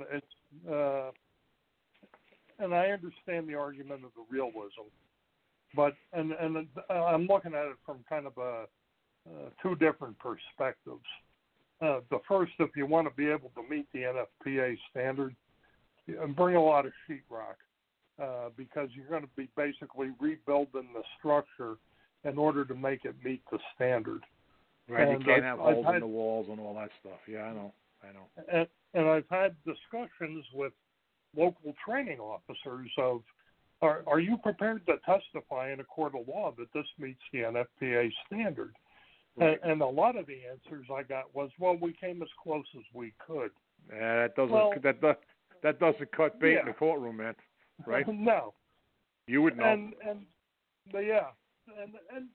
And I understand the argument of the realism, but and I'm looking at it from kind of two different perspectives. The first, if you want to be able to meet the NFPA standard, bring a lot of sheetrock, because you're going to be basically rebuilding the structure in order to make it meet the standard. Right, and you can't have holes in the walls and all that stuff. Yeah, I know. And I've had discussions with local training officers of, are you prepared to testify in a court of law that this meets the NFPA standard? Right. And a lot of the answers I got was, well, we came as close as we could. Yeah, that doesn't cut bait in the courtroom, man. Right? No. You would know. But yeah, and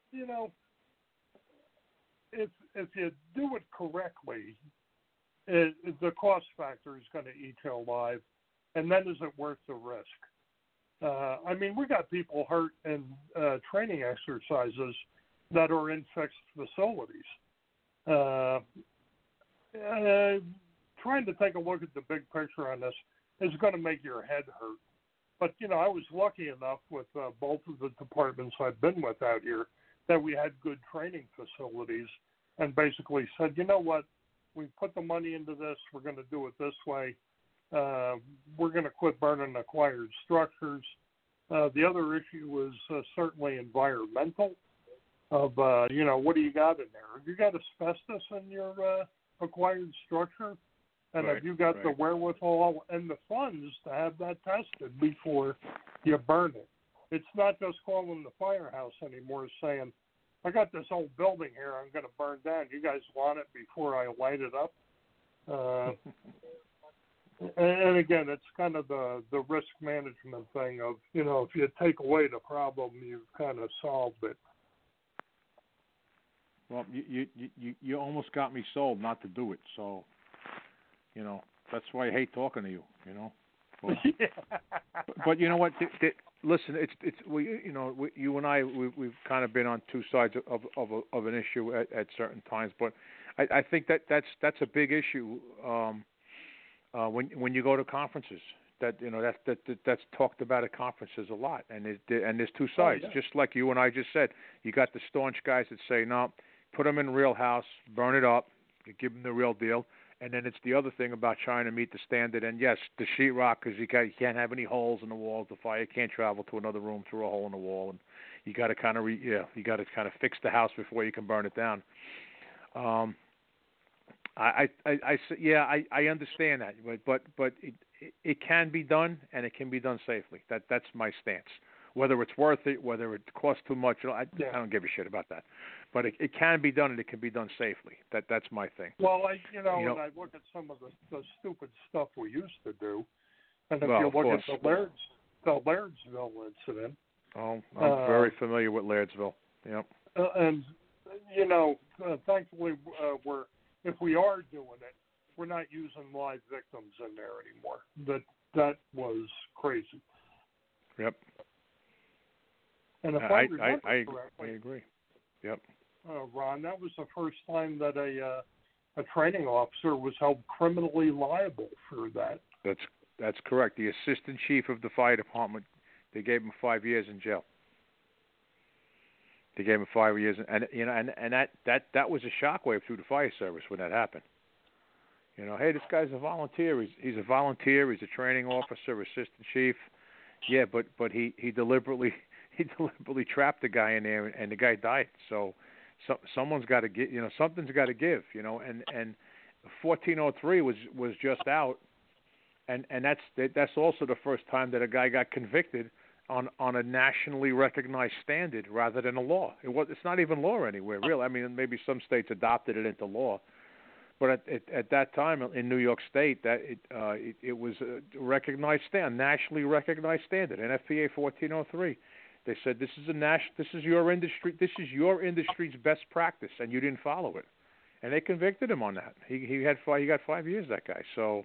if you do it correctly, the cost factor is going to eat you alive, and then is it worth the risk? We got people hurt in training exercises that are in fixed facilities. Trying to take a look at the big picture on this is going to make your head hurt. But, I was lucky enough with both of the departments I've been with out here that we had good training facilities and basically said, you know what, we put the money into this, we're going to do it this way. We're going to quit burning acquired structures. The other issue was certainly environmental of, what do you got in there? Have you got asbestos in your acquired structure? And have you got the wherewithal and the funds to have that tested before you burn it? It's not just calling the firehouse anymore saying, I got this old building here I'm going to burn down. You guys want it before I light it up? And again, it's kind of the risk management thing of, if you take away the problem, you've kind of solved it. Well, you almost got me sold not to do it, so... that's why I hate talking to you, But, but you know what? listen, it's we you and I we've kind of been on two sides of an issue at certain times, but I think that's a big issue when you go to conferences. That's talked about at conferences a lot, and there's two sides. Just like you and I just said, you got the staunch guys that say no, put them in a real house, burn it up, give them the real deal. And then it's the other thing about trying to meet the standard. And yes, the sheetrock, because you can't have any holes in the walls. The fire can't travel to another room through a hole in the wall, and you got to kind of fix the house before you can burn it down. I understand that, but it can be done, and it can be done safely. That's my stance. Whether it's worth it, whether it costs too much, I don't give a shit about that. But it can be done, and it can be done safely. That's my thing. Well, when I look at some of the stupid stuff we used to do, and if you look at the Lairdsville incident. Oh, I'm very familiar with Lairdsville. Yep. And thankfully, if we are doing it, we're not using live victims in there anymore. That was crazy. Yep. And if I remember correctly, I agree. Yep. Ron, that was the first time that a training officer was held criminally liable for that. That's correct. The assistant chief of the fire department, they gave him 5 years in jail. They gave him 5 years, and that was a shockwave through the fire service when that happened. Hey, this guy's a volunteer. He's a volunteer. He's a training officer, assistant chief. Yeah, but he deliberately trapped the guy in there, and the guy died. So someone's got to get, something's got to give, and 1403 was just out, and that's also the first time that a guy got convicted on a nationally recognized standard rather than a law. It's not even law anywhere, really. I mean, maybe some states adopted it into law, but at that time in New York State, that it was a recognized nationally recognized standard, NFPA 1403. They said this is your industry, this is your industry's best practice, and you didn't follow it, and they convicted him on that. He got 5 years, that guy. So,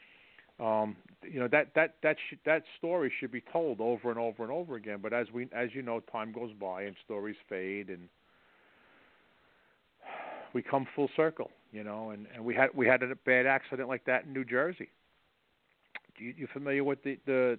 that story should be told over and over and over again. But as you know, time goes by and stories fade, and we come full circle, and we had a bad accident like that in New Jersey. You familiar with the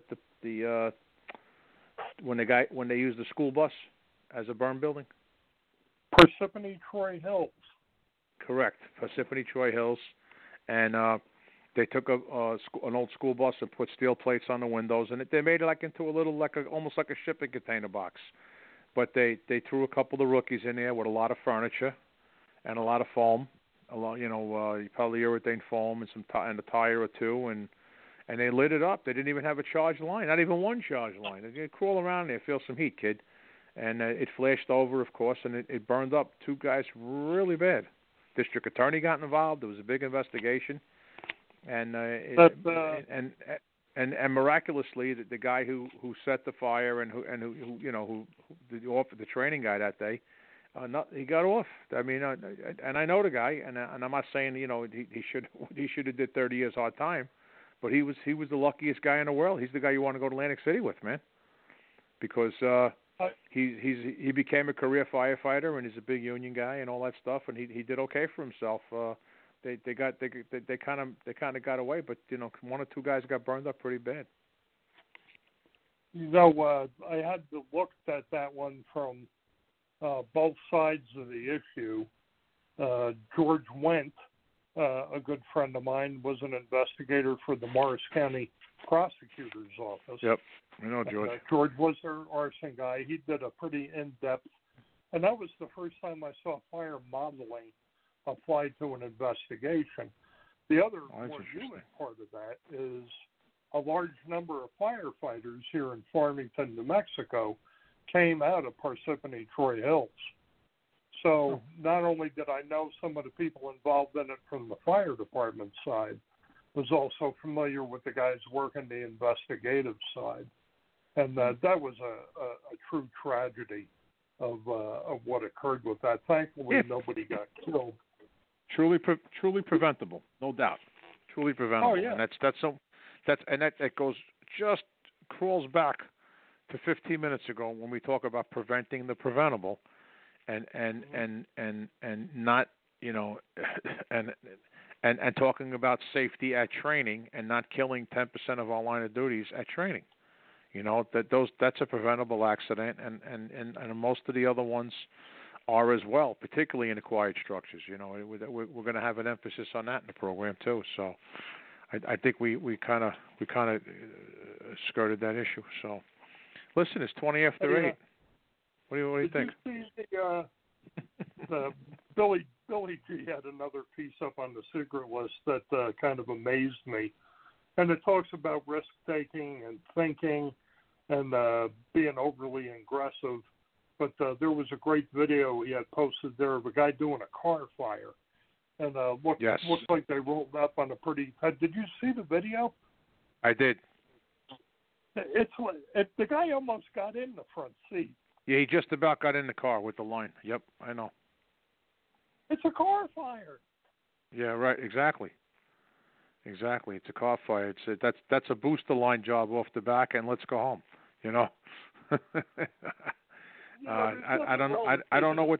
when they used the school bus as a burn building? Parsippany Troy Hills. Correct, Parsippany Troy Hills, and they took an old school bus and put steel plates on the windows, and they made it into a little almost like a shipping container box. But they threw a couple of rookies in there with a lot of furniture and a lot of foam, polyurethane foam and a tire or two, and they lit it up. They didn't even have a charge line, not even one charge line. They crawl around there, feel some heat, kid. And it flashed over, of course, and it burned up two guys really bad. District attorney got involved. There was a big investigation, and miraculously, the guy who set the fire and who the training guy that day, he got off. I mean, and I know the guy, and I'm not saying he should have did 30 years hard time. But he was the luckiest guy in the world. He's the guy you want to go to Atlantic City with, man, because he became a career firefighter and he's a big union guy and all that stuff, and he did okay for himself. They kind of got away, but one or two guys got burned up pretty bad. I had to look at that one from both sides of the issue. George Wendt, a good friend of mine, was an investigator for the Morris County Prosecutor's Office. Yep, I know George. George was their arson guy. He did a pretty in-depth, and that was the first time I saw fire modeling applied to an investigation. The other more human part of that is a large number of firefighters here in Farmington, New Mexico, came out of Parsippany Troy Hills. So not only did I know some of the people involved in it from the fire department side, was also familiar with the guys working the investigative side. And that was a true tragedy of what occurred with that. Thankfully, nobody got killed. Truly preventable, no doubt. Truly preventable. Oh, yeah. And that goes, just crawls back to 15 minutes ago when we talk about preventing the preventable, and not, you know, and talking about safety at training and not killing 10% of our line of duties at training. You know, that's a preventable accident, and most of the other ones are as well, particularly in acquired structures. You know, we're going to have an emphasis on that in the program too. So I think we kind of skirted that issue. So listen, it's 20 after 8. What do you think? Did you see the Billy G had another piece up on the secret list that kind of amazed me, and it talks about risk taking and thinking and being overly aggressive. But there was a great video he had posted there of a guy doing a car fire, and looks like they rolled up on a pretty. Did you see the video? I did. The guy almost got in the front seat. Yeah, he just about got in the car with the line. Yep, I know. It's a car fire. Yeah, right. Exactly. It's a car fire. That's a booster line job off the back, and let's go home. You know. I don't know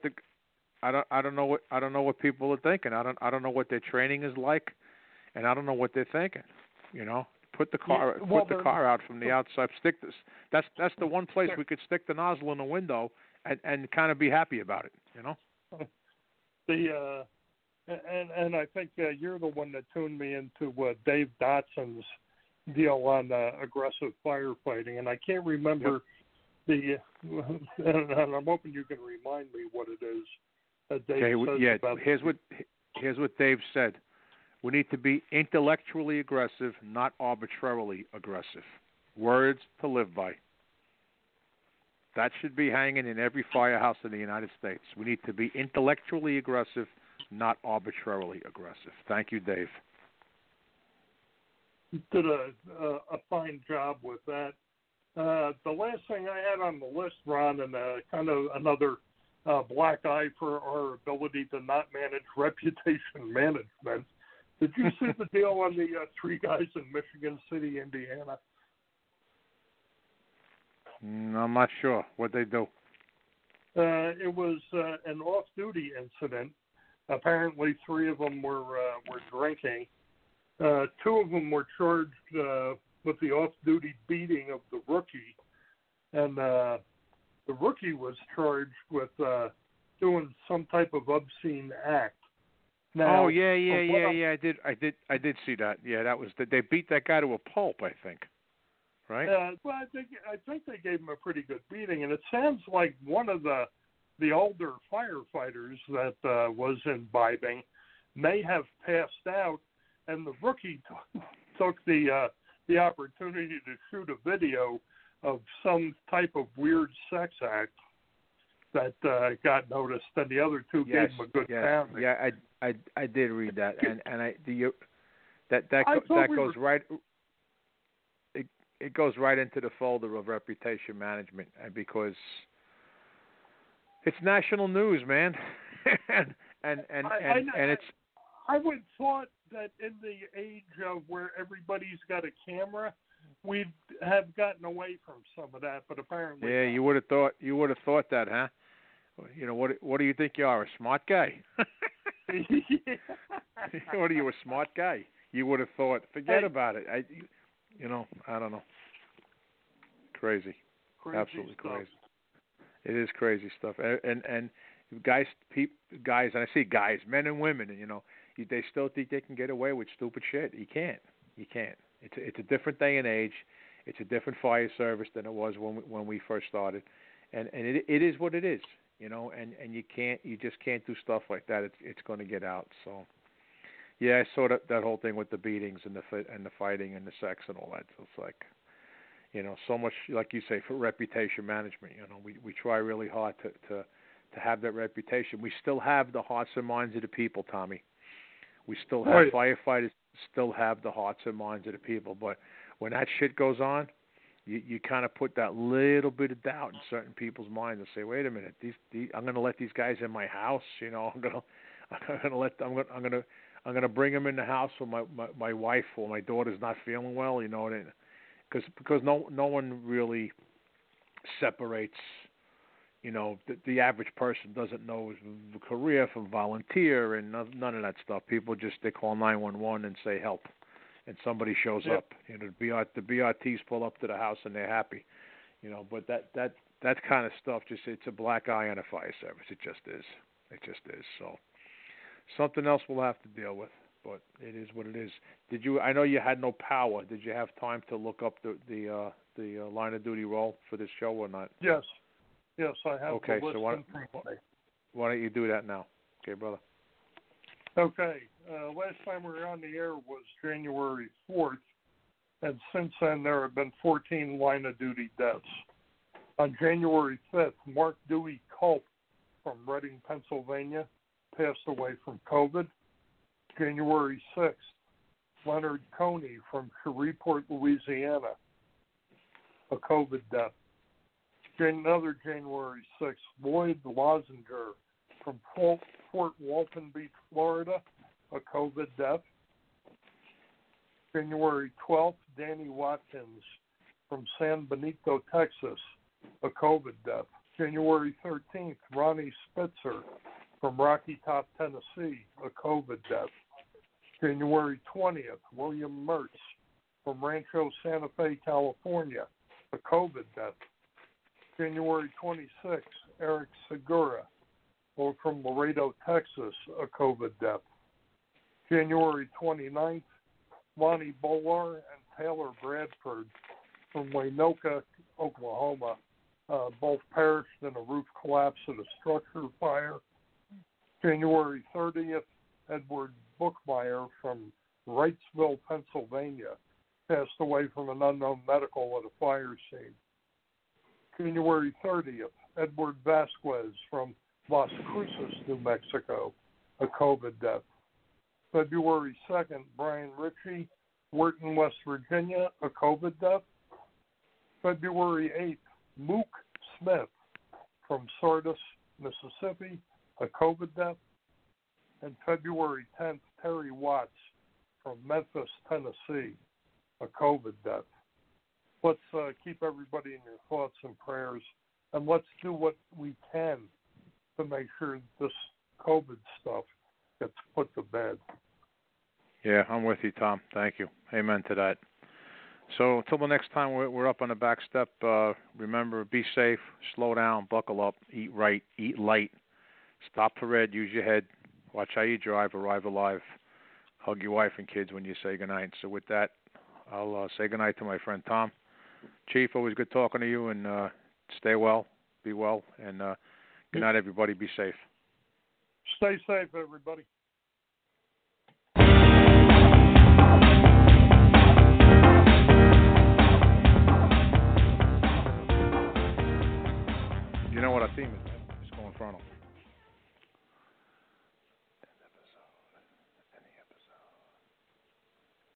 what people are thinking. I don't know what their training is like, and I don't know what they're thinking. You know, put the car out from the outside. Stick this. That's the one place we could stick the nozzle in the window and kind of be happy about it. You know. And I think you're the one that tuned me into Dave Dotson's deal on aggressive firefighting, and I can't remember. And I'm hoping you can remind me what it is that Dave says about. Here's what Dave said. We need to be intellectually aggressive, not arbitrarily aggressive. Words to live by. That should be hanging in every firehouse in the United States. We need to be intellectually aggressive, not arbitrarily aggressive. Thank you, Dave. You did a fine job with that. The last thing I had on the list, Ron, and kind of another black eye for our ability to not manage reputation management. Did you see the deal on the 3 guys in Michigan City, Indiana? I'm not sure what they do. It was an off-duty incident. Apparently, 3 of them were drinking. 2 of them were charged with the off-duty beating of the rookie, and the rookie was charged with doing some type of obscene act. Now, yeah. I did see that. Yeah, that was they beat that guy to a pulp, I think. Right? Well, I think they gave him a pretty good beating, and it sounds like one of the older firefighters that was imbibing may have passed out, and the rookie took the opportunity to shoot a video of some type of weird sex act that got noticed, and the other 2 gave him a good pounding. Yeah, I did read that, and that goes right. It goes right into the folder of reputation management, because it's national news, man, and it's. I would thought that in the age of where everybody's got a camera, we'd have gotten away from some of that, but apparently. Yeah, you would have thought that, huh? You know, what do you think you are, a smart guy? What are you, a smart guy? You would have thought, forget about it. I don't know. Crazy absolutely stuff. Crazy. It is crazy stuff, and guys, and I say guys, men and women, and they still think they can get away with stupid shit. You can't. It's a different day and age. It's a different fire service than it was when we first started, and it is what it is, and you just can't do stuff like that. It's going to get out. So, yeah, I saw that whole thing with the beatings and the fighting and the sex and all that. So it's like, so much, like you say, for reputation management. We try really hard to have that reputation. We still have the hearts and minds of the people, Tommy. We still have firefighters still have the hearts and minds of the people, but when that shit goes on, you kind of put that little bit of doubt in certain people's minds and say, wait a minute, I'm going to let these guys in my house, I'm going to bring them in the house when my wife or my daughter's not feeling well, because no one really separates. The average person doesn't know career from volunteer and none of that stuff. People they call 911 and say help, and somebody shows up. The BRTs pull up to the house and they're happy. But that kind of stuff it's a black eye on a fire service. It just is. It just is. So something else we'll have to deal with. But it is what it is. I know you had no power. Did you have time to look up the line of duty roll for this show or not? Yes, I have. Okay, the list so why don't you do that now? Okay, brother. Okay. Last time we were on the air was January 4th, and since then there have been 14 line of duty deaths. On January 5th, Mark Dewey Culp from Reading, Pennsylvania, passed away from COVID. January 6th, Leonard Coney from Shreveport, Louisiana, a COVID death. Another January 6th, Lloyd Lozinger from Fort Walton Beach, Florida, a COVID death. January 12th, Danny Watkins from San Benito, Texas, a COVID death. January 13th, Ronnie Spitzer from Rocky Top, Tennessee, a COVID death. January 20th, William Mertz from Rancho Santa Fe, California, a COVID death. January 26th, Eric Segura from Laredo, Texas, a COVID death. January 29th, Lonnie Bolar and Taylor Bradford from Waynoka, Oklahoma, both perished in a roof collapse at a structure fire. January 30th, Edward Bookmeyer from Wrightsville, Pennsylvania, passed away from an unknown medical at a fire scene. January 30th, Edward Vasquez from Las Cruces, New Mexico, a COVID death. February 2nd, Brian Ritchie, Wharton, West Virginia, a COVID death. February 8th, Mook Smith from Sardis, Mississippi, a COVID death. And February 10th, Terry Watts from Memphis, Tennessee, a COVID death. Let's keep everybody in your thoughts and prayers, and let's do what we can to make sure this COVID stuff gets put to bed. Yeah, I'm with you, Tom. Thank you. Amen to that. So until the next time we're up on the back step, remember, be safe, slow down, buckle up, eat right, eat light, stop for red, use your head, watch how you drive, arrive alive, hug your wife and kids when you say goodnight. So with that, I'll say goodnight to my friend Tom. Chief, always good talking to you, and stay well, be well, and good night, everybody. Be safe. Stay safe, everybody. You know what our theme is, man? It's going frontal.